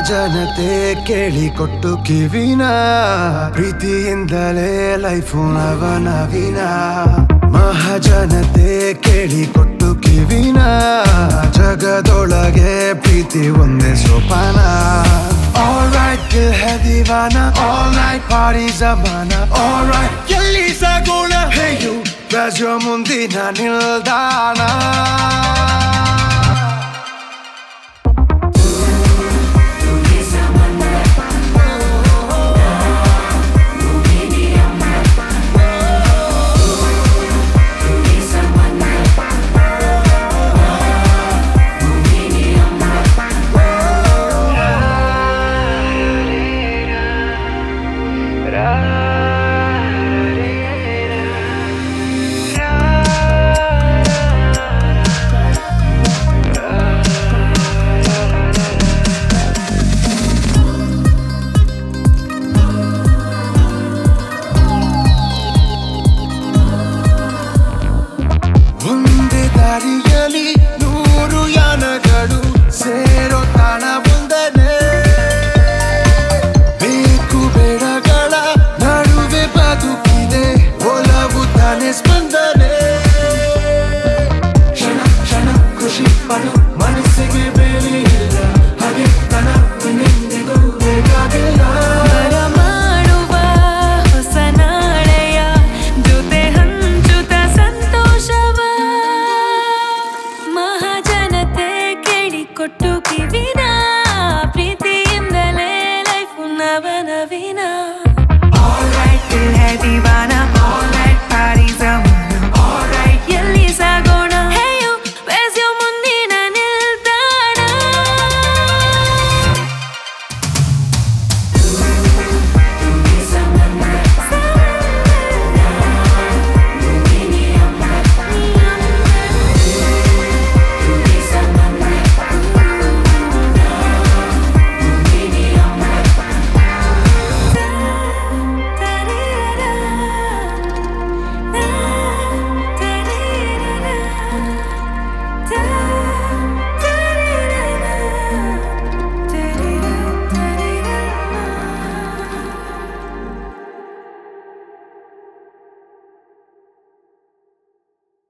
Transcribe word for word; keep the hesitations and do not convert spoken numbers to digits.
ಮಹಾಜನತೆ ಕೇಳಿಕೊಟ್ಟು ಕಿವಿನ ಪ್ರೀತಿಯಿಂದಲೇ life ನವನವೀನ ಮಹಾಜನತೆ ಕೇಳಿಕೊಟ್ಟು ಕಿವಿನ ಜಗದೊಳಗೆ ಪ್ರೀತಿ ಒಂದೇ ಸೋಪಾನ Alright दिल है दीवाना All night party zamana Alright ಎಲ್ಲಿ ಸಾಗೋಣ Hey you where's your ಮುಂದಿನ ನಿಲ್ದಾಣ ದಾರಿಯಲ್ಲಿ ನೂರು ಯಾನಗಳು ಸೇರೋ ತಾಣ ಒಂದನೇ ಬೇಕು ಬೇಡಗಳ ನಡುವೆ ಬದುಕಿದೆ ಒಲವು ತಾನೆ ಸ್ಪಂದನೆ ಕ್ಷಣ ಕ್ಷಣ ಖುಷಿ ಪಡು ಮನಸ್ಸಿಗೆ